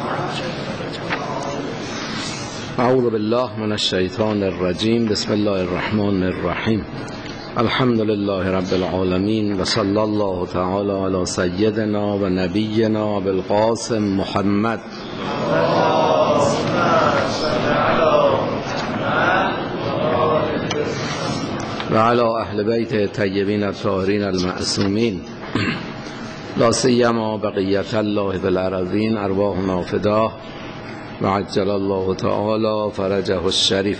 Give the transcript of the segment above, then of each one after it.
اعوذ بالله من الشیطان الرجیم. بسم الله الرحمن الرحیم. الحمد لله رب العالمین و صلی الله تعالی علی سیدنا و نبینا بالقاسم محمد و علی اهل بیت طیبین الطاهرین المعصومین لا سیما بقیت الله فی الارضین ارواحنا فداه و عجل الله تعالی فرجه الشریف.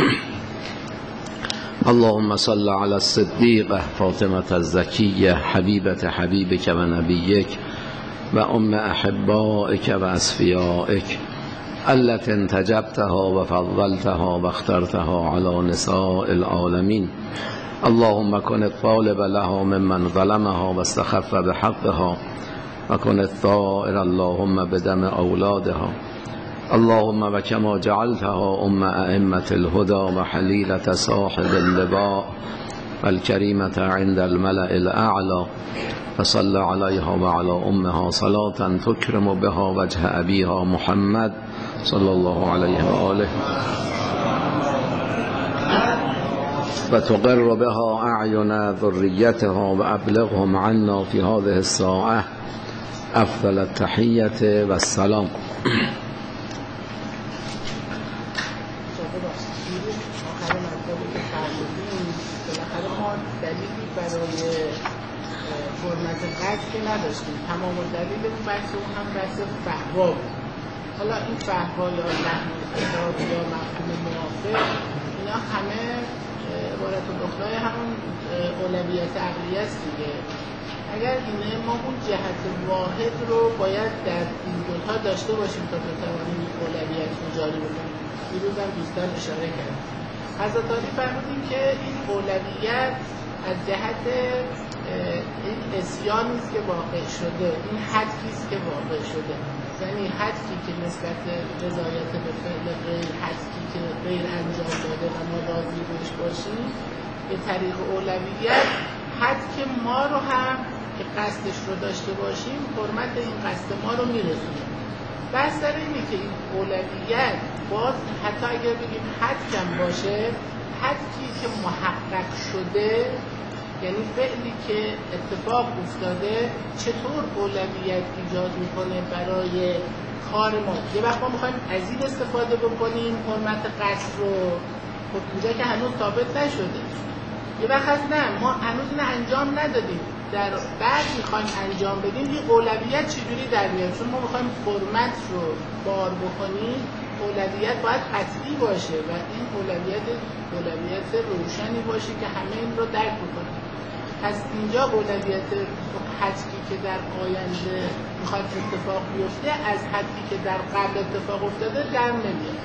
اللهم صل علی الصدیقه فاطمه الزکیه حبیبت حبیبک و نبیک و ام احبائک و اصفیائک التي انتجبتها و فضلتها و اخترتها علی نساء العالمین. اللهم كن الطالب لها ممن ظلمها و استخف بحقها و کن الثائر اللهم بدم اولادها. اللهم و کما جعلتها ام ائمه الهدى و حلیلة صاحب اللواء والکریمة عند الملأ الاعلى فصل علیها و علی امها صلاة تکرم بها وجه ابیها محمد صلی الله علیه و آله و تقر بها اعین ذریتها و ابلغهم عنا فی هذه الساعه افضل التحیة و السلام. حرمت قصد که نداشتیم، تمام دلیل اون بحث اون هم بحث فحوا بود. حالا این فحوا یا لحن خطاب یا مفهوم موافق اینا همه عبارت الاخرای همون اولویت عقلیه است دیگه. اگر اینه ما اون جهت واحد رو باید در این دوتا داشته باشیم تا بتوانیم اولویت رو جاری بکنیم. دیروز هم دوستان اشاره کردن حضرت علی فرمودیم که این اولویت از جهت این اسیانی است که واقع شده، این حدی است که واقع شده، یعنی حدی که نسبت رضایت به فعل غیر، حدی که غیر انجام داده و ما راضی بهش باشیم به طریق اولویت، حد که ما رو هم که قصدش رو داشته باشیم حرمت این قصد ما رو میرسونه. بس در اینه که این اولویت باز حتی اگر بگیم حد کم باشه، حدی که محقق شده یعنی فعلی که اتفاق افتاده چطور اولویت ایجاد میکنه برای کار ما. یه وقت ما میخوایم از این استفاده بکنیم حرمت قصد رو، خب اینجا که هنوز ثابت نشده. یه وقت هست نه ما هنوز اینو انجام ندادیم، در بعد میخوایم انجام بدیم، این اولویت چجوری در میاد؟ چون ما میخوایم حرمت رو بار بکنیم، اولویت باید قطعی باشه و این اولویت روشنی باشه که همه این رو درک بکنیم. از اینجا اولویت حدی که در آینده میخواد اتفاق بیفته از حدی که در قبل اتفاق افتاده در نمیاد.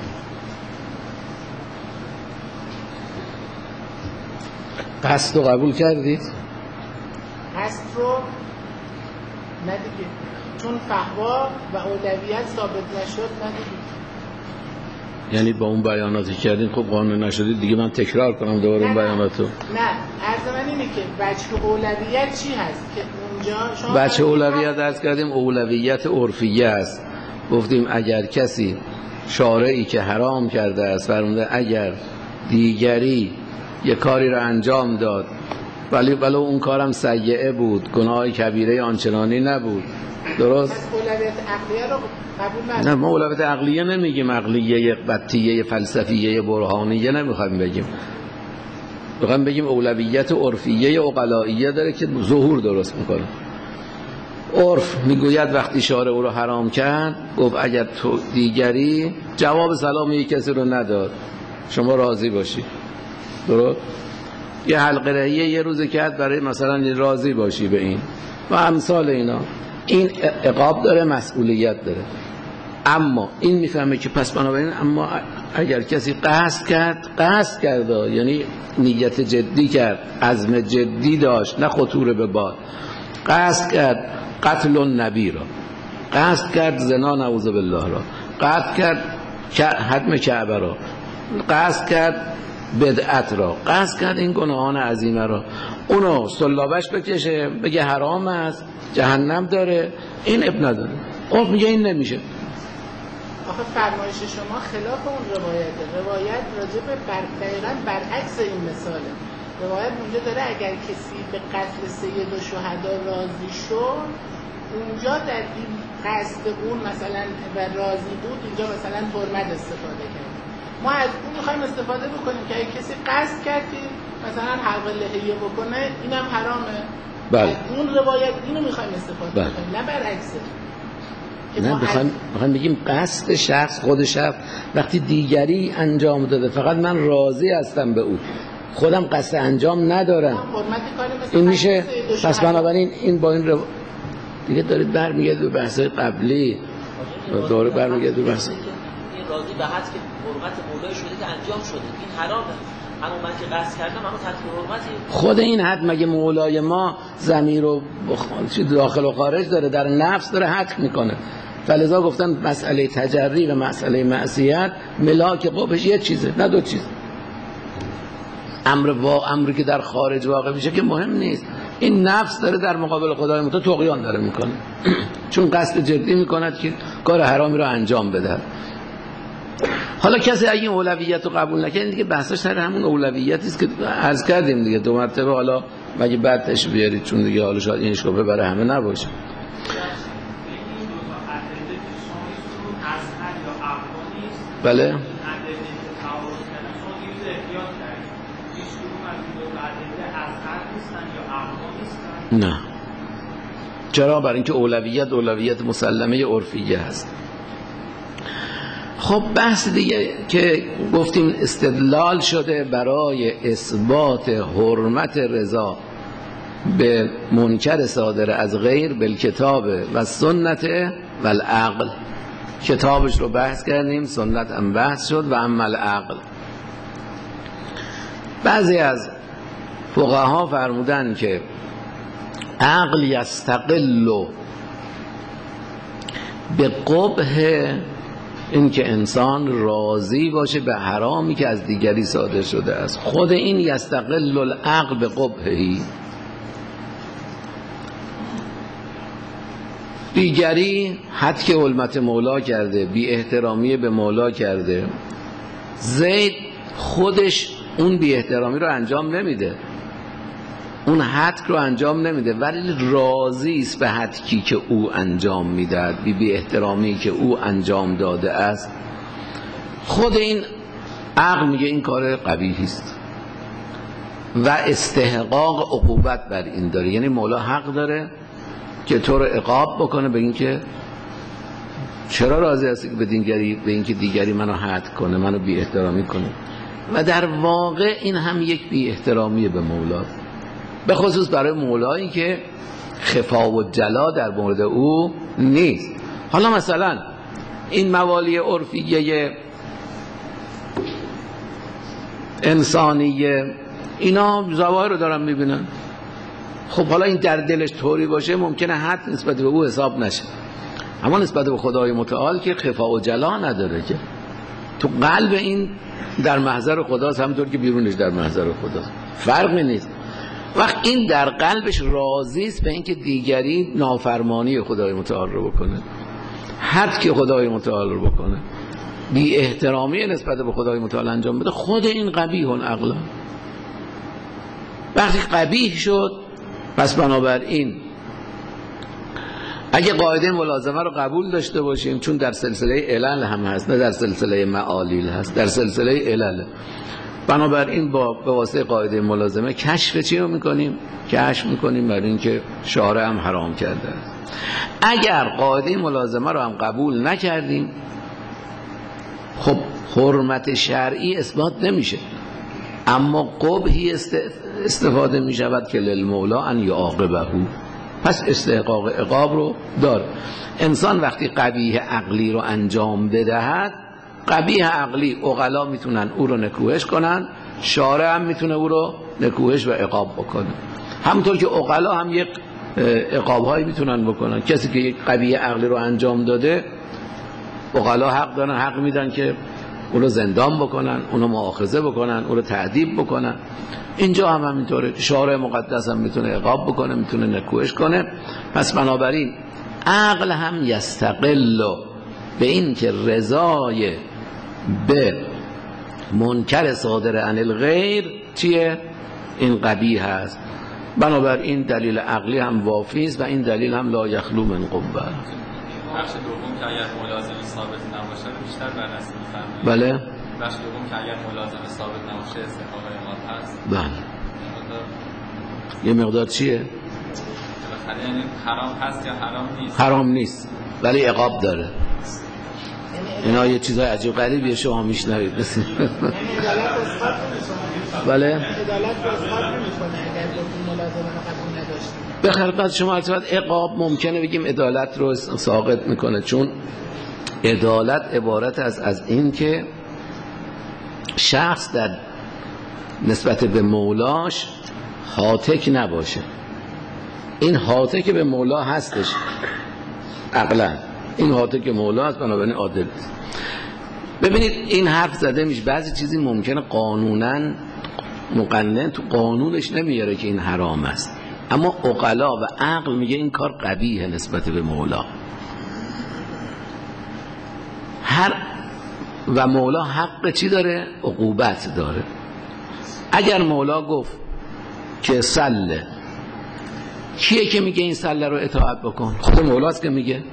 قصد رو قبول کردید؟ قصد رو نه دیگه، چون فحوا و اولویت ثابت نشد ندیدید. یعنی با اون بیاناتی کردین خب قانع نشدید دیگه من تکرار کنم دوباره اون بیاناتو؟ نه عرض من اینه که وجه اولویت چی هست که اونجا شما وجه اولویت عرض کردیم اولویت عرفیه است. گفتیم اگر کسی شارعی که حرام کرده است فرموده اگر دیگری یه کاری رو انجام داد ولی اون کارم سیئه بود، گناه کبیره آنچنانی نبود، درست؟ اولویت عقلیه رو قبول نداریم. نه ما اولویت عقلیه نمیگیم، عقلیه بطیه فلسفیه برهانیه نمیخوایم بگیم، میخوایم بگیم اولویت عرفیه عقلائیه داره که ظهور درست میکنه. عرف میگوید وقتی شارع او رو حرام کرد گفت اگر تو دیگری جواب سلام یک کسی رو نداد شما راضی باشی، درست؟ یه حلقه رهیه یه روز کرد برای مثلا راضی باشی به این و امثال اینا. این عقاب داره، مسئولیت داره. اما این میفهمه که پس بنابراین اما اگر کسی قصد کرد یعنی نیت جدی کرد، عزم جدی داشت، نه خطوره به باد، قصد کرد قتل النبی را، قصد کرد زنا نعوذ بالله را، قصد کرد هدم کعبه را، قصد کرد بدعت را، قصد کرد این گناهان عظیمه را، اونو سلابش بکشه بگه حرام است، جهنم داره، این اب نداره. میگه این نمیشه. آخه فرمایش شما خلاف اون روایته. روایت راجع به دقیقاً برعکس این مثاله. روایت اونجا داره اگر کسی به قتل سید الشهدا راضی شد، اونجا در این قصد اون مثلا و راضی بود، اینجا مثلا حرمت استفاده کرد. ما از اون میخوایم استفاده بکنیم که اگه کسی قصد کردی مثلا حلق لحیه بکنه، اینم حرامه. بله. اون روایت اینو میخوایم استفاده بکنیم، نه برعکسه. نه بخوایم بگیم قصد شخص، خود شخص وقتی دیگری انجام داده فقط من راضی هستم به او، خودم قصد انجام ندارم، این میشه. پس بنابراین این با این دیگه دارید برمیگرده به بحث‌های قبلی، دوره برمیگرده به بحث این راضی به حد که حرمت مولای شده که انجام شده، این حرامه. اما من که قصد کردم اما تطبیق حرمتی. خود این حد مگه مولای ما ضمیر و داخل و خارج داره، در نفس داره حد میکنه. فلذا گفتن مسئله تجری و مسئله معصیت ملاک قبهش یه چیزه نه دو چیز. امری که در خارج واقع میشه که مهم نیست، این نفس داره در مقابل خدای متعال طغیان داره میکنه چون قصد جدی میکند که کار حرامی رو انجام بده. حالا کسی اگه این اولویت رو قبول نکنه دیگه بحثش سر همون اولویتی است که عرض کردیم دیگه 2 مرتبه. حالا مگه بعدش بیارید چون دیگه حالا شاید این شبهه برای همه نباشه. بله نه. چرا؟ برای اینکه اولویت مسلمه عرفیه هست. خب بحث دیگه که گفتیم استدلال شده برای اثبات حرمت رضا به منکر صادر از غیر بالکتاب و سنت و العقل. کتابش رو بحث کردیم، سنت هم بحث شد و اما العقل. بعضی از فقها فرمودن که عقل یستقل به قبح این که انسان راضی باشه به حرامی که از دیگری صادر شده است. خود این یستقل العقل به قبحی. دیگری حد که حرمت مولا کرده، بی احترامی به مولا کرده، زید خودش اون بی احترامی رو انجام نمیده، اون حد رو انجام نمیده، ولی راضی است به حدی که او انجام میدهد، بی احترامی که او انجام داده است. خود این عقل میگه این کار قبیحی است و استحقاق عقوبت بر این داره. یعنی مولا حق داره که تو رو عقاب بکنه به این که چرا راضی هستی که به این که دیگری منو حد کنه، منو بی احترامی کنه. و در واقع این هم یک بی احترامی به مولاست، به خصوص برای مولایی که خفا و جلا در مورد او نیست. حالا مثلا این موالی عرفیه انسانیه اینا ظواهر رو دارن میبینن. خب حالا این در دلش طوری باشه ممکنه حد نسبت به او حساب نشه، اما نسبت به خدای متعال که خفا و جلا نداره، که تو قلب این در محضر خداست همونطور که بیرونش در محضر خداست، فرقی نیست. وقت این در قلبش راضی است به اینکه دیگری نافرمانی خدای متعال رو بکنه، حد که خدای متعال رو بکنه، بی احترامی نسبت به خدای متعال انجام بده، خود این قبیح عقلا. وقتی قبیح شد پس بنابراین اگه قاعده ملازمه رو قبول داشته باشیم، چون در سلسله علل هم هست نه در سلسله معالیل هست، در سلسله علل، بنابراین به واسطه قاعده ملازمه کشف چی رو میکنیم؟ کشف میکنیم برای اینکه شارع هم حرام کرده است. اگر قاعده ملازمه رو هم قبول نکردیم خب حرمت شرعی اثبات نمیشه، اما قبحی استفاده میشود که للمولا ان یعاقبه، پس استحقاق عقاب رو داره. انسان وقتی قبیح عقلی رو انجام بدهد، قبیح عقلی عقلا میتونن او رو نکوهش کنن، شارع هم میتونه او رو نکوهش و عقاب بکنه. همونطور که عقلا هم یک عقابهایی میتونن بکنن. کسی که یک قبیح عقلی رو انجام داده عقلا حق دارن، حق میدن که اونو زندان بکنن، اونو مؤاخذه بکنن، اونو تعذیب بکنن. اینجا هم همینطوره، شارع مقدس هم میتونه عقاب بکنه، میتونه نکوهش کنه. پس بنابراین عقل هم یستقل به این که رضای به منکر صادر عن الغیر چیه؟ این قبیح هست. بنابراین دلیل عقلی هم وافی است و این دلیل هم لا یخلو من قوه. بخش دوم که اگر ملازم ثابت نباشه بیشتر بررسی می‌فرمایید. بله. بخش دوم که اگر ملازم ثابت نباشه استحقاق اقامت هست. بله. یه مقدار چیه؟ بالاخره یعنی حرام هست یا حرام نیست؟ حرام نیست ولی عقاب داره. اینا یه چیزای عجیب غریبیه شما میشنوید. بله. به خلقت شما البته عقاب ممکنه بگیم عدالت رو ساقط میکنه، چون عدالت عبارت از این که شخص در نسبت به مولاش هاتک نباشه. این هاتک به مولا هستش عقلا، این هاتک مولا هست، بنابراین عادل است. ببینید این حرف زده میشه بعضی چیزی ممکنه قانونا مقنن تو قانونش نمیاره که این حرام است، اما عقلا و عقل میگه این کار قبیحه نسبت به مولا. و مولا حق چی داره؟ عقوبت داره. اگر مولا گفت که سله، کیه که میگه این سله رو اطاعت بکن؟ خود مولاست که میگه.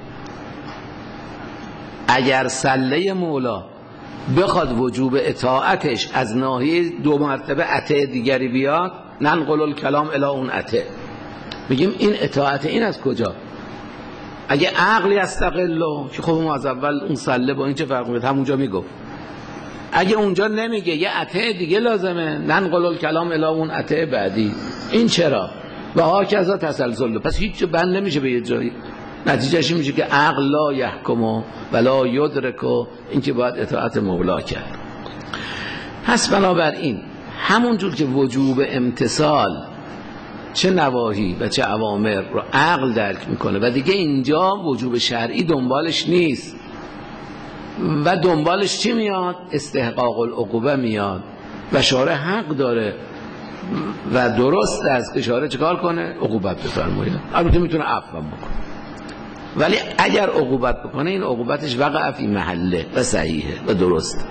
اگر سله مولا بخواد وجوب اطاعتش از ناحیه دو مرتبه عطه دیگری بیاد، ننقل الکلام الی اون عطه، میگیم این اطاعت این از کجا؟ اگه عقلی استقلو که خب ما از اول اون سله با این چه فرق میکنه، همونجا میگفت. اگه اونجا نمیگه یه عطه دیگه لازمه، ننقل الکلام الی اون عطه بعدی، این چرا؟ و ها کذا تسلسل. پس هیچ بند نمیشه به یه جایی. نتیجهش میشه که عقل لا یحکم و لا یدرک، این که باید اطاعت مولا کرد. پس بنابراین همون جور که وجوب امتثال چه نواهی و چه اوامر رو عقل درک میکنه و دیگه اینجا وجوب شرعی دنبالش نیست و دنبالش چی میاد؟ استحقاق العقوبه میاد و شارع حق داره و درست است که شارع چکار کنه؟ عقوبت بفرماید. البته میتونه عفو بکنه، ولی اگر عقوبت بکنه این عقوبتش وقع فی محله و صحیحه و درست.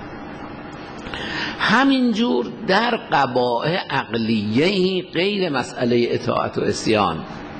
همینجور در قبائح عقلیه‌ای غیر مسئله اطاعت و عصیان،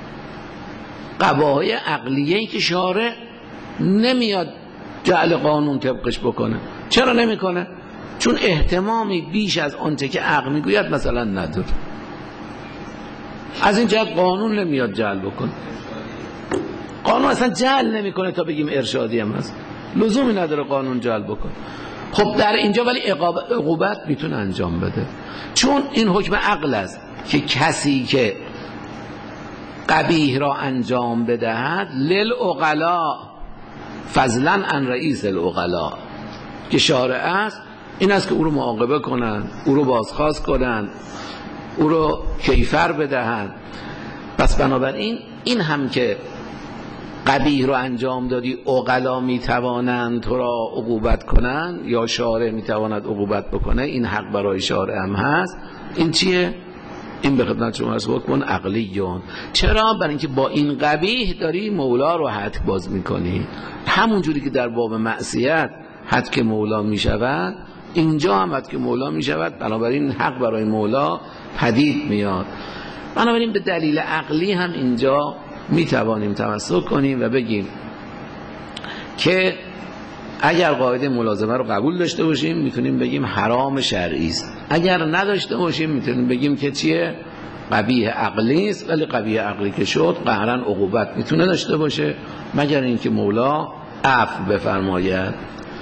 قبائح عقلیه‌ای که شارع نمیاد جعل قانون طبقش بکنه. چرا نمیکنه؟ چون اهتمامی بیش از آنچه که عقل میگوید مثلا نداره. از این جهت قانون نمیاد جعل بکنه. قانون اصلا جعل نمیکنه تا بگیم ارشادی هم هست، لزومی نداره قانون جعل بکنه. خب در اینجا ولی عقوبت میتونه انجام بده، چون این حکم عقل است که کسی که قبیح را انجام بدهد للعقلاء فضلا عن رئیس العقلاء، که شارع است این است که او رو معاقبه کنن، او رو بازخواست کنن، او رو کیفر بدهن. پس بنابراین این هم که قبیح رو انجام دادی عقلا میتوانند تو را عقوبت کنن یا شارع میتواند عقوبت بکنه، این حق برای شارع هم هست. این چیه؟ این به خدمت شما عرض بکنم عقلیون. چرا؟ برای اینکه با این قبیح داری مولا رو حد باز میکنی. همون جوری که در باب معصیت حد که مولا میشود، اینجا هم حد که مولا میشود، بنابراین حق برای مولا پدید میاد. بنابراین به دلیل عقلی هم اینجا میتوانیم تمسک کنیم و بگیم که اگر قاعده ملازمه رو قبول داشته باشیم میتونیم بگیم حرام شرعی است، اگر نداشته باشیم میتونیم بگیم که چیه؟ قبیح عقلی است. ولی قبیح عقلی که شد قهرا عقوبت میتونه داشته باشه مگر اینکه مولا عفو بفرماید.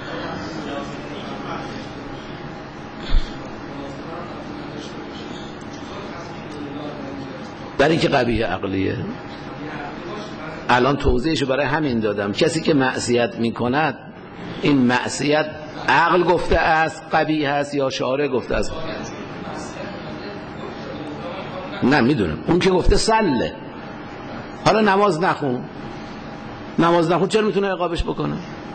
برای اینکه قبیح عقلیه. الان توضیحشو برای همین دادم. کسی که معصیت میکند، این معصیت عقل گفته است قبیح است یا شارع گفته است؟ نه میدونم. اون که گفته سله، حالا نماز نخون چرا میتونه عقابش بکنه؟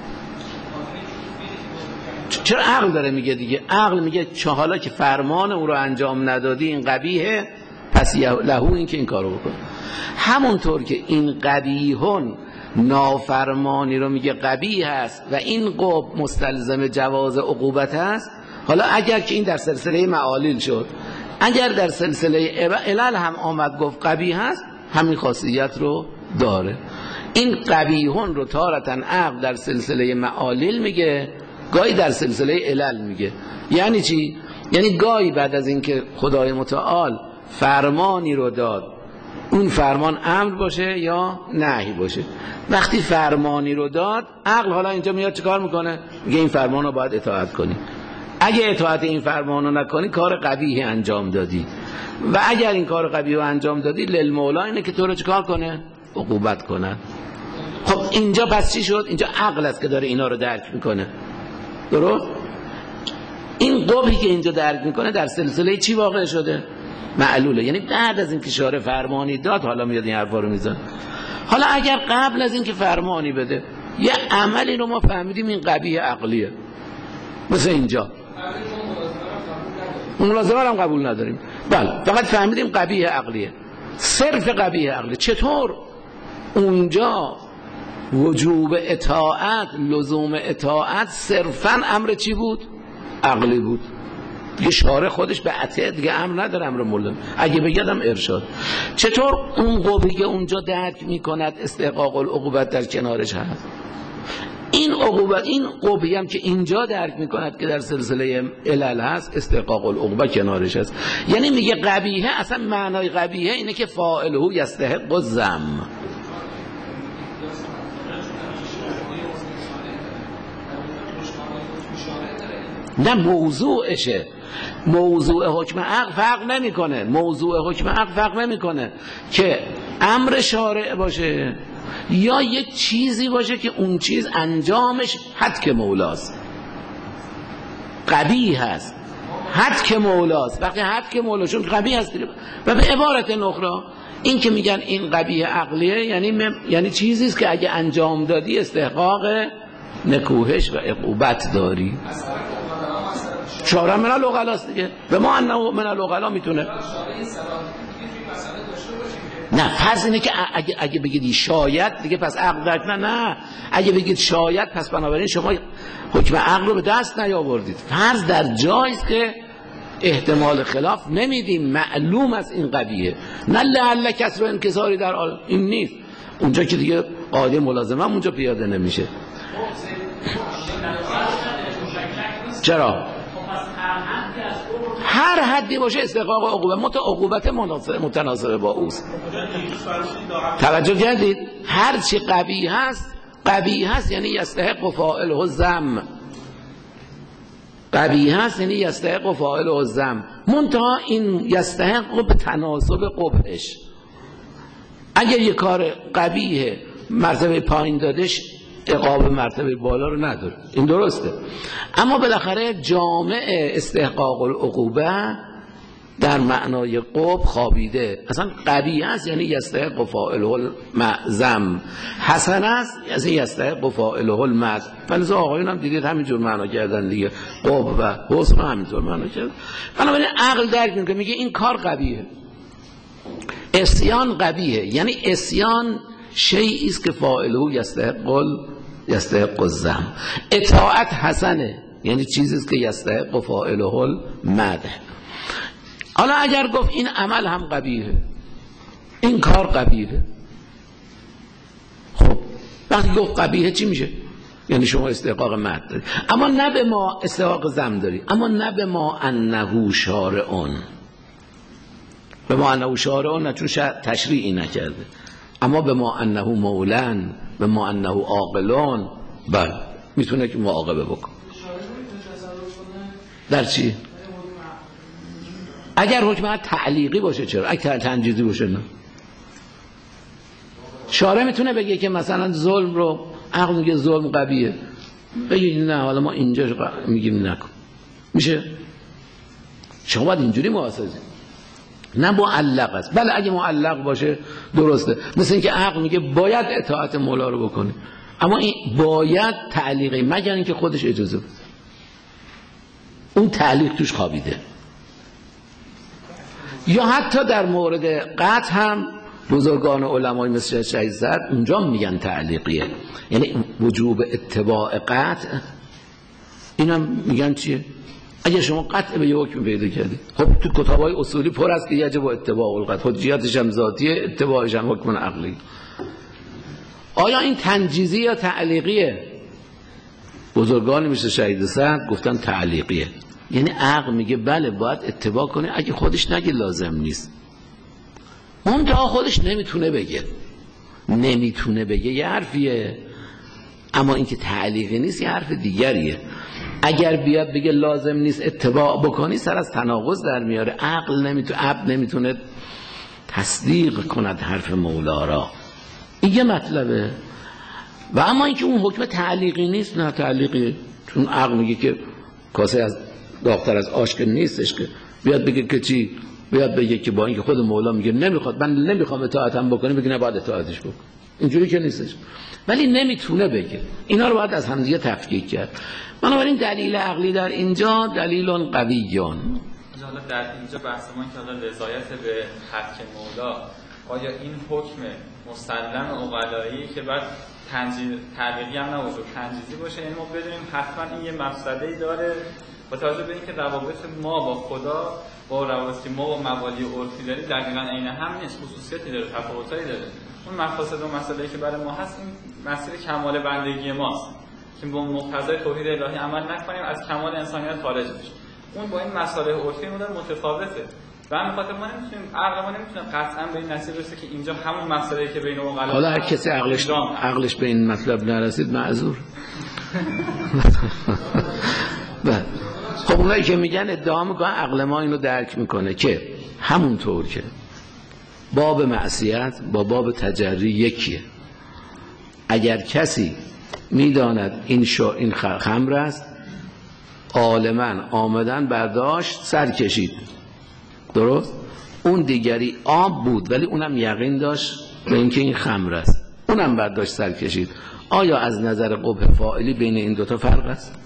چرا عقل داره میگه دیگه. عقل میگه حالا که فرمان او رو انجام ندادی این قبیحه، پس لهو این که این کارو بکنه. همونطور که این قبیحون نافرمانی رو میگه قبیح هست و این قبح مستلزم جواز عقوبت هست، حالا اگر که این در سلسله معالل شد، اگر در سلسله علل هم آمد گفت قبیح هست، همین خاصیت رو داره. این قبیحون رو تارتن عقل در سلسله معالل میگه، گاهی در سلسله علل میگه. یعنی چی؟ یعنی گاهی بعد از اینکه خدای متعال فرمانی رو داد، اون فرمان امر باشه یا نهی باشه، وقتی فرمانی رو داد عقل حالا اینجا میاد چیکار میکنه؟ میگه این فرمان رو باید اطاعت کنی. اگه اطاعت این فرمان رو نکنی کار قبیح انجام دادی، و اگر این کار قبیح رو انجام دادی للمولا اینه که تو رو چیکار کنه؟ عقوبت کنه. خب اینجا پس چی شد؟ اینجا عقل است که داره اینا رو درک میکنه، درست؟ این قبحی که اینجا درک میکنه در سلسله چی واقع شده؟ معلوله. یعنی بعد از اینکه شارع فرمانی داد حالا میاد این حرفا رو میزنه. حالا اگر قبل از اینکه فرمانی بده یه عملی رو ما فهمیدیم این قبیح عقلیه، مثل اینجا ملازمه هم قبول نداریم، بله فقط فهمیدیم قبیح عقلیه، صرف قبیح عقلیه. چطور اونجا وجوب اطاعت، لزوم اطاعت صرفا امر چی بود؟ عقلی بود. دیگه شارع خودش به عطیه دیگه امر نداره، امر ملزم، اگه بگردم ارشاد. چطور اون قبحی که اونجا درک میکند استحقاق العقوبت در کنارش هست؟ این عقوبت، این قبحی هم که اینجا درک میکند که در سلسله علل هست استحقاق العقوبت کنارش هست. یعنی میگه قبیحه، اصلا معنای قبیحه اینه که فاعله یستحق الذم. نه موضوعشه، موضوع حکم عقل فرق نمیکنه، موضوع حکم عقل فرق نمیکنه که امر شارع باشه یا یک چیزی باشه که اون چیز انجامش حتک مولاست، قبیح هست، حتک مولاست. وقتی حتک مولاست قبیح هست. و به عبارت اخرى این که میگن این قبیح عقلیه یعنی چیزی است که اگه انجام دادی استحقاق نکوهش و عقوبت داری. شارع من العقلاست دیگه، به ما انه من العقلا میتونه. نه فرض اینه که اگه بگید شاید دیگه پس عقل درک، نه اگه بگید شاید پس بنابراین شما حکم عقل رو به دست نیاوردید. فرض در جایی است که احتمال خلاف نمیدیم، معلوم از این قضیه، نه لعل کسر و انکساری در این نیست. اونجا که دیگه قاعده ملازمه اونجا پیاده نمیشه. چرا؟ هر حدی باشه استحقاق عقوبت، عقوبت متناسب با اوست. توجه کردید؟ هر چی قبیح هست یعنی یستحق فاعله الذم، قبیح هست یعنی یستحق فاعله الذم، منتها این یستحق به تناسب قبحش. اگر یک کار قبیح مرتبه پایین دادش عقاب مرتبه بالا رو نداره، این درسته. اما بالاخره جامع استحقاق العقوبه در معنای قبح خوابیده. اصلا قبیح است یعنی یستحق فاعله الذم، حسن است یعنی یستحق فاعله المدح. فلذا آقایون هم دیدید همینجور معنا کردن دیگه، قبح و حسن همینطور معنا کردن. بنابراین عقل درک میکنه، میگه این کار قبیحه، عصیان قبیحه، یعنی عصیان شیئی است که فاعله یستحق الذم. اطاعت حسنه یعنی چیزی است که یستحق فاعله المدح. حالا اگر گفت این عمل هم قبیحه، این کار قبیحه، خب وقتی گفت قبیحه چی میشه؟ یعنی شما استحقاق مدح داری، اما نه به ما استحقاق ذم داری، اما نه به ما انه شارعون، به ما انه شارعون نه چون تشریعی نکرده، اما به ما انه مولن، به ما انه عاقلون، بله میتونه که معاقبه بکن. در چی؟ اگر حکم تعلیقی باشه چرا؟ اگر تنجیزی باشه نه. شارع میتونه بگه که مثلا ظلم رو، عقل میگه ظلم قبیحه، بگید نه حالا ما اینجا میگیم نکن، میشه؟ شما باید اینجوری محاسبه، نه معلق است. بله اگه معلق باشه درسته، مثل اینکه عقل میگه باید اطاعت مولا رو بکنه، اما این باید تعلیقی، مگر اینکه خودش اجازه بده، اون تعلیق توش خوابیده. یا حتی در مورد قطع هم بزرگان علمای مثل شهید زرد اونجا میگن تعلیقیه، یعنی وجوب اتباع قطع. اینم میگن چیه؟ اگه شما قطع به یه حکم پیدا کردی، خب تو کتابای اصولی پر است که یجب اتباع القطع، حجیتش هم ذاتیه، اتباعش هم حکم عقلی. آیا این تنجیزی یا تعلیقیه؟ بزرگان مثل شهید زرد گفتن تعلیقیه، یعنی عقل میگه بله باید اتباع کنه اگه خودش نگه لازم نیست. منتها خودش نمیتونه بگه یه حرفیه، اما اینکه تعلیقی نیست یه حرف دیگریه. اگر بیاد بگه لازم نیست اتباع بکنی سر از تناقض در میاره. عقل نمیتونه تصدیق کند حرف مولا را، این یه مطلبه. و اما اینکه اون حکم تعلیقی نیست، نه تعلیقی، چون عقل میگه که کاسه از داغ‌تر از آش که نیستش که بیاد بگه که چی، بیاد بگه که با اینکه خود مولا میگه نمیخواد، من نمیخوام اطاعتم بکنی، بگه نه باید اطاعتش بکن. اینجوری که نیستش، ولی نمیتونه بگه. اینا رو باید از همدیگه تفکیک کرد. بنابراین دلیل عقلی در اینجا دلیل قویون. حالا در اینجا بحث ما که حالا رضایت به حق مولا، آیا این حکم مسلم عقلایی که بعد تعلیقی هم نباشه تنجیزی باشه، یعنی ما بدونیم حتما این یه مفسده‌ای داره با توجه به اینکه روابط ما با خدا با روابطی که ما با موالی عرفی داریم دقیقاً عین هم نیست، خصوصیاتی داره، تفاوتایی داره. اون مفاسد و مسائلی که برای ما هست این مسیر کمال بندگی ماست که با مقتضای توحید الهی عمل نکنیم، از کمال انسانیت خارج بشیم. اون با این مسائل عرفی متفاوته. و همین خاطر ما نمیتونیم، عقل ما نمیتونه قطعا به این نتیجه برسه که اینجا همون مسئله که بین عقلا، حالا هر کسی عقلش به این مطلب نرسید معذور. خب اونایی که میگن ادعا میکنن عقل ما اینو درک میکنه که همونطور که باب معصیت با باب تجری یکیه. اگر کسی میداند این خمر است، عالماً آمدن برداشت سر کشید، درست؟ اون دیگری آب بود ولی اونم یقین داشت به اینکه این خمر است، اونم برداشت سر کشید. آیا از نظر قبح فاعلی بین این دوتا فرق است؟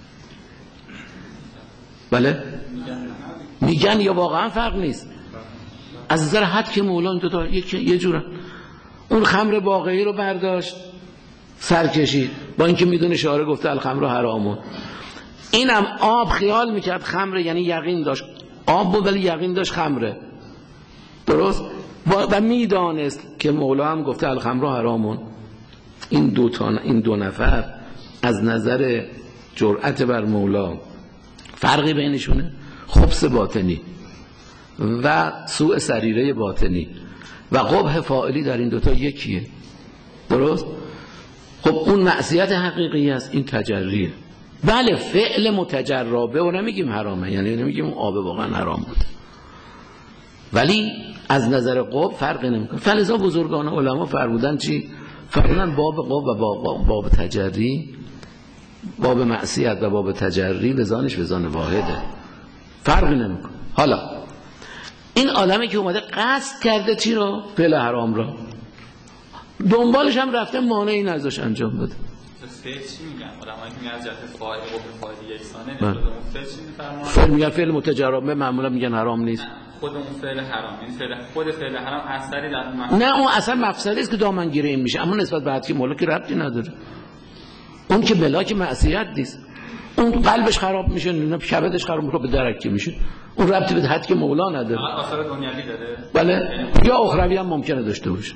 بله؟ میگن یا واقعا فرق نیست؟ از نظر حد که مولا این دوتا یه جورن. اون خمر واقعی رو برداشت سر کشید با اینکه میدونه شارع گفته الخمر حرامون. اینم آب خیال میکرد خمره، یعنی یقین داشت آب بود ولی یقین داشت خمره، درست؟ و میدانست که مولا هم گفته الخمر حرامون. این دو نفر از نظر جرأت بر مولا فرقی بینشونه؟ خبث باطنی و سوء سریره باطنی و قبح فاعلی در این دوتا یکیه، درست؟ خب اون معصیت حقیقی است، این تجریه. بله فعل متجربه و نمیگیم حرامه، یعنی نمیگیم اون آب واقعا حرام بود، ولی از نظر قبح فرقی نمیکنه. فلذا بزرگان علما فرمودن چی؟ فرمودن باب قبح و باب تجری، باب معصیت و باب تجری بزانش بزان واحده، فرقی نمیکنه. حالا این آدمی که اومده قصد کرده چی رو؟ فعل حرام را، دنبالش هم رفته مانعی نذاش انجام بده. فعل چی میگن؟ علمایی که میگن از جهت فاعل و فاعل یکسانه نسبت اون فعل چی میفرمان؟ فعل میگن فعل متجربه معمولا میگن حرام نیست. خود اون فعل حرام، این خود فعل حرام اثری در اون نه اون اثر مفسده است که دامنگیری این میشه، اما نسبت به حد که مولا که ربطی نداره. اون که ملاک معصیت نیست، اون قلبش خراب میشه، نه کبدش خراب میشه، به درک میشه، اون ربطی به حد که مولا نداره. آثار دنیوی داره؟ بله، یا اخروی هم ممکنه داشته باشه،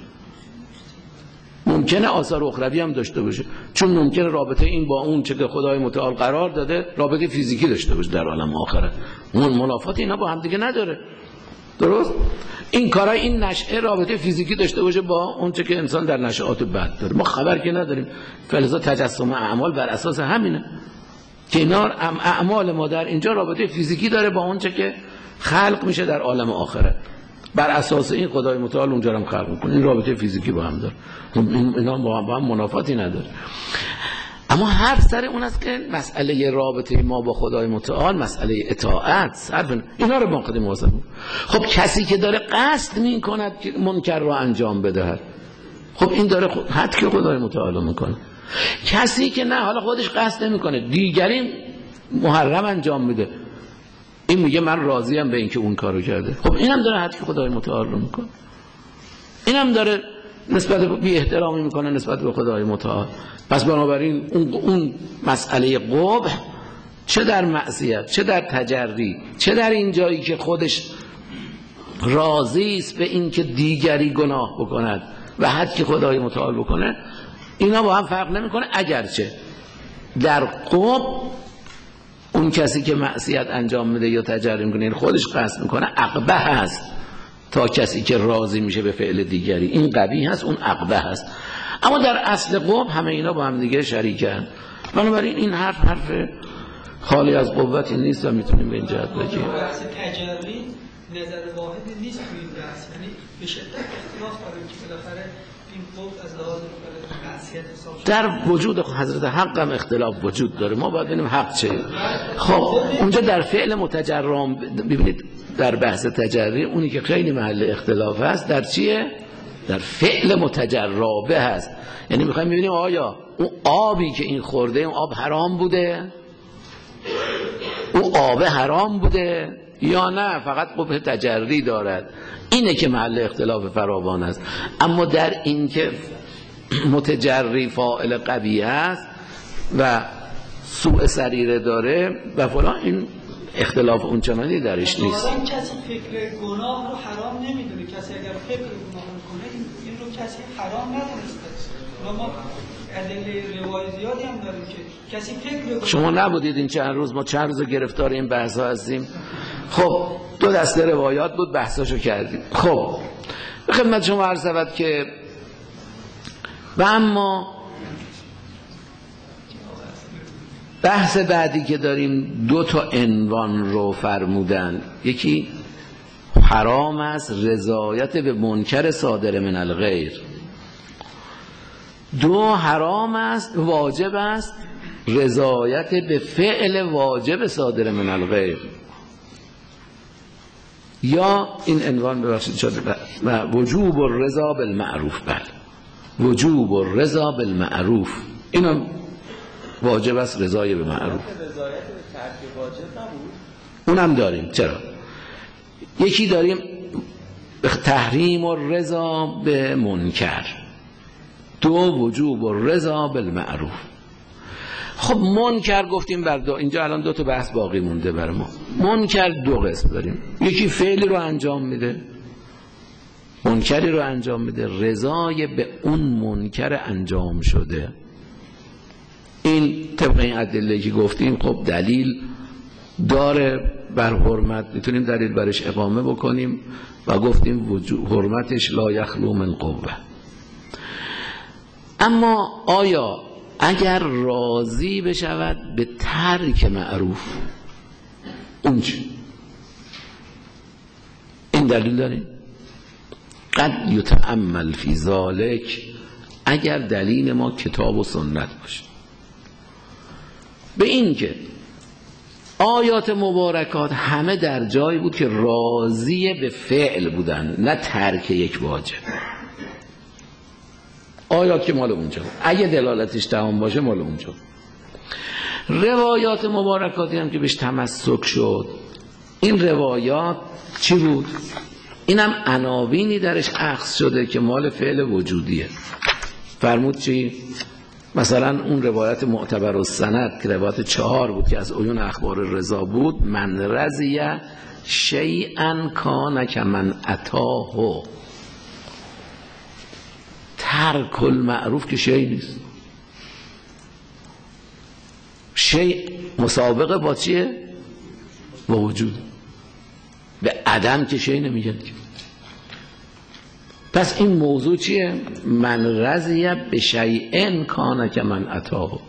ممکنه آثار اخروی هم داشته باشه، چون ممکنه رابطه این با اون چه که خدای متعال قرار داده رابطه فیزیکی داشته باشه در عالم آخرت. اون منافات اینا با هم دیگه نداره، درست؟ این کارای این نشأه رابطه فیزیکی داشته باشه با اون چه که انسان در نشأات بعد داره، ما خبر که نداریم. فلذا تجسم اعمال بر اساس همینه که اینا اعمال ما در اینجا رابطه فیزیکی داره با اون چه که خلق میشه در عالم آخرت. بر اساس این خدای متعال اونجا هم خلق میکنه، این رابطه فیزیکی با هم داره، اینا با هم منافاتی نداره. اما حرف سر اون است که مسئله رابطه ما با خدای متعال، مسئله اطاعت، اینا رو ما خودمون واسه. خب کسی که داره قصد میکند که منکر رو انجام بده، خب این داره حد که خدای متعال میکنه. کسی که نه حالا خودش قصد نمیکنه، دیگری محرم انجام میده، این میگه من راضیم به اینکه اون کارو کرده، خب اینم داره حد که خدای متعال رو میکنه. اینم داره نسبت به بی احترامی میکنه نسبت به خدای متعال. پس بنابراین اون مسئله قبح چه در معصیت، چه در تجری، چه در این جایی که خودش راضی است به این که دیگری گناه بکند و حد که خدای متعال بکنه، اینا با هم فرق نمیکنه. اگرچه در قبح اون کسی که معصیت انجام میده یا تجری میکنه این خودش قصد میکنه عقبه هست تا کسی که راضی میشه به فعل دیگری، این قبیح هست، اون عقبه هست. اما در اصل قبح همه اینا با هم دیگه شریکن. بنابراین این حرف خالی از قوتی نیست و میتونیم به این جهت بگیم بحث تجری نظر واحدی نیست توی این بحث، یعنی به شدت اختلاف داره که بالاخره این قبح از لحاظ معصیت حساب شده. در وجود حضرت حق هم اختلاف وجود داره، ما باید ببینیم حق چه. خب اونجا در فعل متجرم ببینید در بحث تجری اونی که خیلی محل اختلاف هست در چیه؟ در فعل متجربه هست. یعنی میخوایم ببینیم آیا اون آبی که این خورده اون آب حرام بوده؟ اون آب حرام بوده یا نه فقط قبح تجری دارد؟ اینه که محل اختلاف فراوان است. اما در این که متجری فاعل قبیح است و سوء سریره داره و فلان، این اختلاف اونچنانی درش نیست. واقعا کسی فکر گناه رو حرام نمیدونه، کسی اگر فکر گناه رو کنه این رو کسی حرام ندونسته. ما ادله روای زیادی هم داریم که کسی فکر شما نبودید این چند روز، ما چند روز گرفتار این بحث ها هستیم. خب دو دسته روایات بود بحثاشو کردیم. خب به خدمت شما عرض شود که و اما بحث بعدی که داریم دو تا عنوان رو فرمودن. یکی حرام است رضایت به منکر صادر من الغیر، دو حرام است واجب است رضایت به فعل واجب صادر من الغیر. یا این عنوان ببخشید شده و وجوب الرضا بالمعروف. بله وجوب الرضا بالمعروف، اینم واجب است رضای به معروف. رضایت به ترک واجب نبود؟ اونم داریم. چرا؟ یکی داریم تحریم الرضا به منکر، دو وجوب الرضا بالمعروف. خب منکر گفتیم بر دو، اینجا الان دو تا بحث باقی مونده بر ما. منکر دو قسم داریم، یکی فعلی رو انجام میده، منکری رو انجام میده رضای به اون منکر انجام شده. این طبق این ادله که گفتیم خب دلیل داره بر حرمت، میتونیم دلیل برش اقامه بکنیم و گفتیم حرمتش لا یخلو من قوه. اما آیا اگر راضی بشود به ترک معروف اون چی؟ این دلیل داریم؟ قد یتأمل فی ذالک، اگر دلیل ما کتاب و سنت باشه به این که آیات مبارکات همه در جایی بود که راضی به فعل بودن نه ترک یک واجب. آیات که مال اونجا، اگه دلالتش تمام باشه مال اونجا. روایات مبارکاتی هم که بهش تمسک شد، این روایات چی بود؟ اینم عناوینی درش اخذ شده که مال فعل وجودیه. فرمود چی؟ مثلا اون روایت معتبر السند که روایت 4 بود که از عیون اخبار رضا بود، من رضی شیئا کان کمن اتاه. ترک المعروف که شیء نیست، شیء مسابقه با چیه؟ با وجود. به عدم که شیء نمیگن. پس این موضوع چیه؟ من رضی بشیء کان کمن اتاه.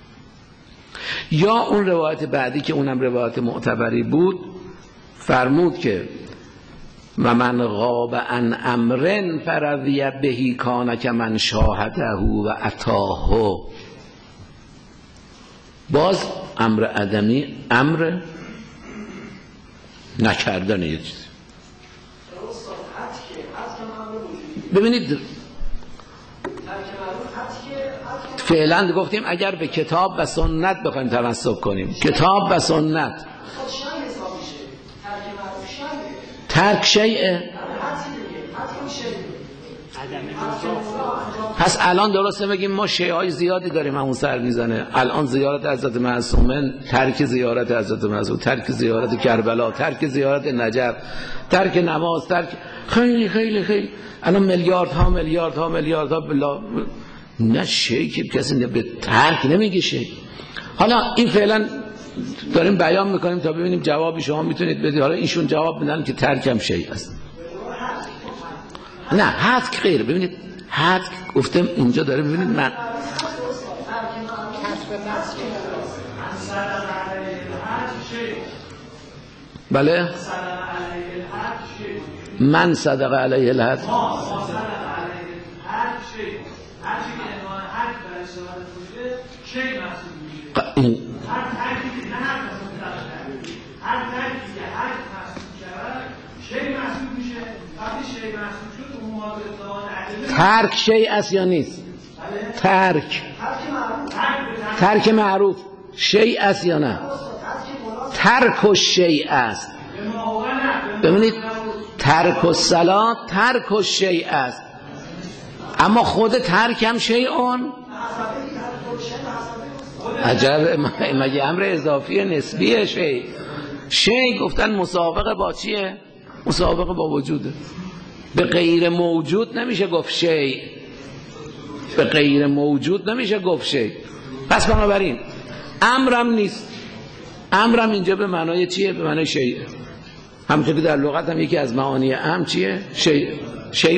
یا اون روایت بعدی که اونم روایت معتبری بود فرمود که و من غاب عن امر فروی بهی کان کمن شاهده و اتاه. باز امر عدمی امر نکردن یه چیزی. ببینید فعلا گفتیم اگر به کتاب و سنت بخوایم تمسک کنیم، کتاب و سنت ترک شیء پس الان درسته بگیم ما شیعای زیادی داریم همون سر میزنه. الان زیارت حضرت معصومه، ترک زیارت حضرت معصوم، ترک زیارت کربلا، ترک زیارت نجف، ترک نماز، ترک خیلی خیلی خیلی الان میلیاردها بلا نه شیعی کسی به ترک نمیگه شیع. حالا این فعلا داریم بیان میکنیم تا ببینیم جوابی شما میتونید بدید. حالا ایشون جواب میدن که ترکم شیء است. نه حد غیر. ببینید حد گفتم اینجا داره. ببینید من بله من صدق علیه الحد این ترک شیء است یا نیست؟ ترک معروف شیء است یا نه؟ ترک الشیء است. ببینید ترک الصلاة ترک الشیء است، اما خود ترک هم شیءون. عجب، مگه امر اضافی نسبیه؟ شیء گفتن مسابقه با چیه؟ مسابقه با وجوده. به غیر موجود نمیشه گفت شیء، به غیر موجود نمیشه گفت شیء. پس بنابراین امرم نیست. امرم اینجا به معنای چیه؟ به معنای شیء. همونطور که در لغت هم یکی از معانی امر چیه؟ شیء.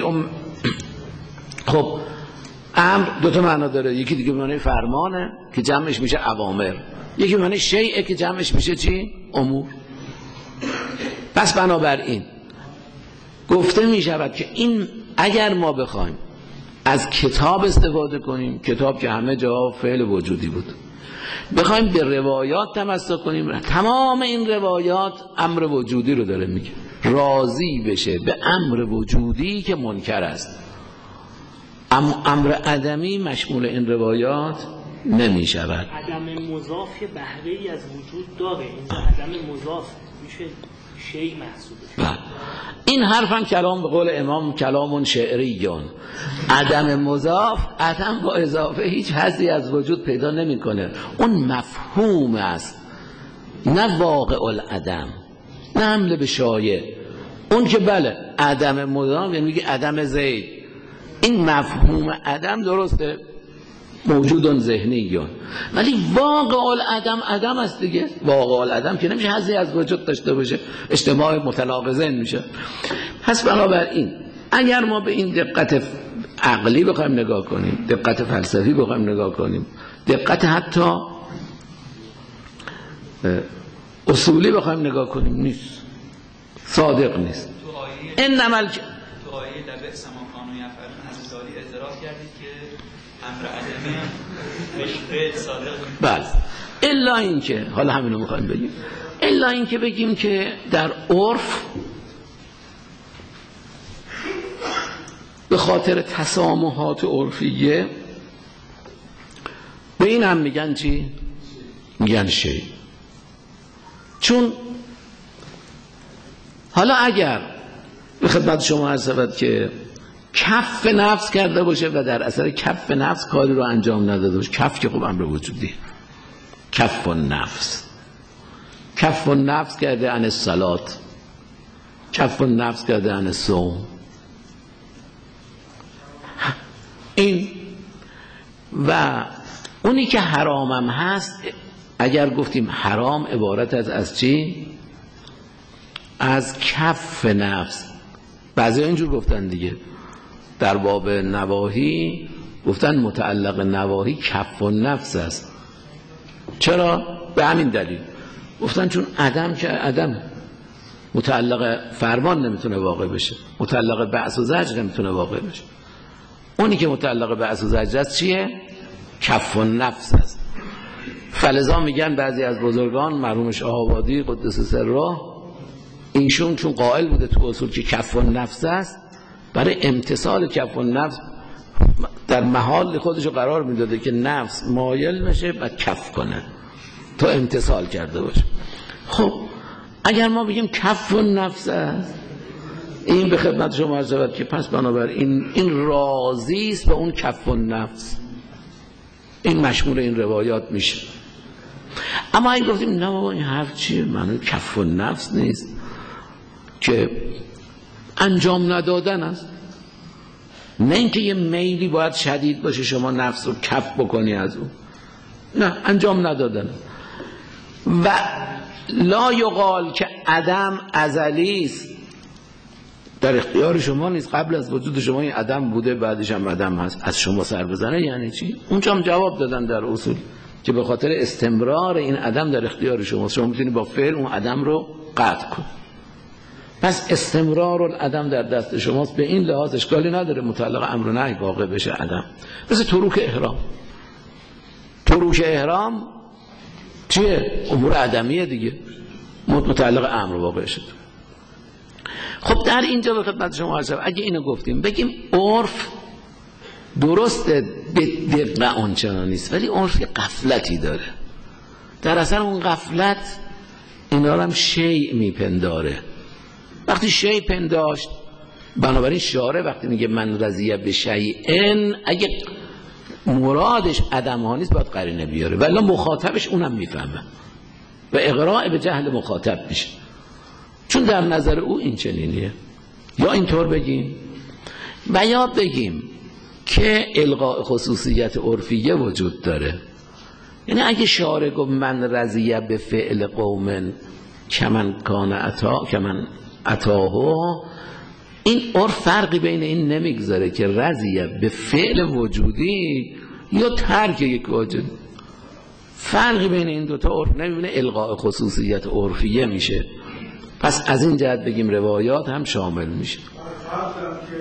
خب امر دو تا معنا داره. یکی دیگه به معنای فرمانه که جمعش میشه اوامر، یکی به معنای شیء که جمعش میشه چی؟ امور. پس بنابراین گفته میشود که این اگر ما بخوایم از کتاب استفاده کنیم، کتاب که همه جا فعل وجودی بود، بخوایم به روایات تمسک کنیم، تمام این روایات امر وجودی رو داره میگه. راضی بشه به امر وجودی که منکر است. امر عدمی مشمول این روایات نمی شود. عدم مضاف بهره‌ای از وجود داره. اینجا عدم مضاف میشه شیء محسوبه. این حرفم کلام به قول امام کلامون شعریون. عدم مضاف، عدم با اضافه هیچ حظی از وجود پیدا نمیکنه. اون مفهوم است، نه واقع العدم، نه حمله به شایع. اون که بله عدم مضاف یعنی میگه عدم زید. این مفهوم عدم درسته، موجودون ذهنیون، ولی واقع العدم عدم است دیگه. واقع العدم که نمیشه حظی از وجود داشته باشه، اجتماع متناقضین میشه. پس بنابراین اگر ما به این دقت عقلی بخوایم نگاه کنیم، دقت فلسفی بخوایم نگاه کنیم، دقت حتی اصولی بخوایم نگاه کنیم، نیست، صادق نیست. این نمل تو آیه لبئس ما کانوا یفعلون از داری اعتراف کردید که امر عدمی بهش فعل صادق. بله، الا اینکه حالا همینو میخوایم بگیم، الا اینکه بگیم که در عرف به خاطر تسامحات عرفیه به این هم میگن چی؟ میگن شیء. چون حالا اگر به خدمت شما عرض شود که کف نفس کرده باشه و در اثر کف نفس کاری رو انجام نداده باشه، کف که خب امر وجودی، کف نفس کرده عن الصلات، کف نفس کرده عن الصوم. این و اونی که حرامم هست، اگر گفتیم حرام عبارت از چی؟ از کف نفس. بعضی اینجور گفتن دیگه، در باب نواهی گفتن متعلق نواهی کف نفس است. چرا؟ به همین دلیل گفتن چون عدم که عدم، متعلق فرمان نمیتونه واقع بشه، متعلق بعث و زجر نمیتونه واقع بشه. اونی که متعلق بعث و زجر است چیه؟ کف نفس است. فلذا میگن بعضی از بزرگان، مرحوم شاه آبادی قدس سره، اینشون چون قائل بوده تو اصول که کف نفس است، برای امتصال کف نفس در محال خودشو قرار میداده که نفس مایل نشه و کف کنه تا امتصال کرده باشه. خب اگر ما بگیم کف نفس است، این به خدمت شما عرض شود که پس بنابراین این راضی است به اون کف النفس، این مشمول این روایات میشه. اما این گفتیم نه بابا این حرف چیه، معنی کف النفس نیست که انجام ندادن است، نه اینکه یه میلی باید شدید باشه شما نفس رو کف بکنی از اون، نه انجام ندادن. و لا یقال که عدم ازلی است، در اختیار شما نیست، قبل از وجود شما این عدم بوده بعدش هم عدم هست، از شما سر بزنه یعنی چی؟ اونجا هم جواب دادن در اصول که به خاطر استمرار این عدم در اختیار شما، شما میتونی با فعل اون عدم رو قطع کن. پس استمرار العدم در دست شماست، به این لحاظ اشکالی نداره متعلق امر و نهی واقع بشه عدم. مثل تروک احرام، تروک احرام چیه؟ امور عدمیه دیگه، متعلق امر واقع شد. خب در اینجا به خدمت شما عرض اگه اینو گفتیم بگیم عرف درسته به دقیق آنچنان نیست، ولی عرف یه غفلتی داره، در اثر اون غفلت اینا رو هم شیء میپنداره. وقتی شیء پنداشت، بنابراین شارع وقتی میگه من رضیه به شیئن، اگه مرادش عدم ها نیست باید قرینه بیاره، ولی مخاطبش اونم میفهمه و اقراء به جهل مخاطب میشه، چون در نظر او این چنینیه. یا اینطور بگیم و یا بگیم که الغاء خصوصیت عرفیه وجود داره، یعنی اگه شارع گفت من رضیه به فعل قوم کمن کان عطاه، این عرف فرقی بین این نمیگذاره که رضیه به فعل وجودی یا ترک یک واجب، فرقی بین این دوتا عرف نمیبینه، الغاء خصوصیت عرفیه میشه. پس از این جهت بگیم روایات هم شامل میشه. فرضم که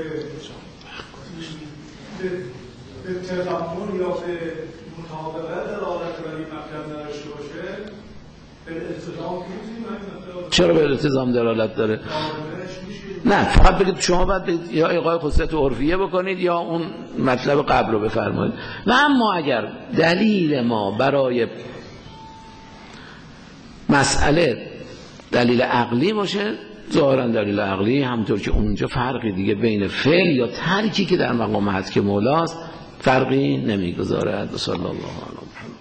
به تضمن یا به مطابقت دلالت ولی مطلب نداشته باشه، به التزام می‌تونیم. چرا به التزام دلالت داره؟ نه فقط بگید شما باید بگید یا الغاء خصوصیت عرفیه بکنید یا اون مطلب قبل رو بفرمایید. و اما اگر دلیل ما برای مسئله دلیل عقلی باشه، ظاهرا دلیل عقلی همونطور که اونجا فرقی دیگه بین فعل یا ترکی که در مقام حد که مولاست فرقی نمیگذاره. صلی الله علیه و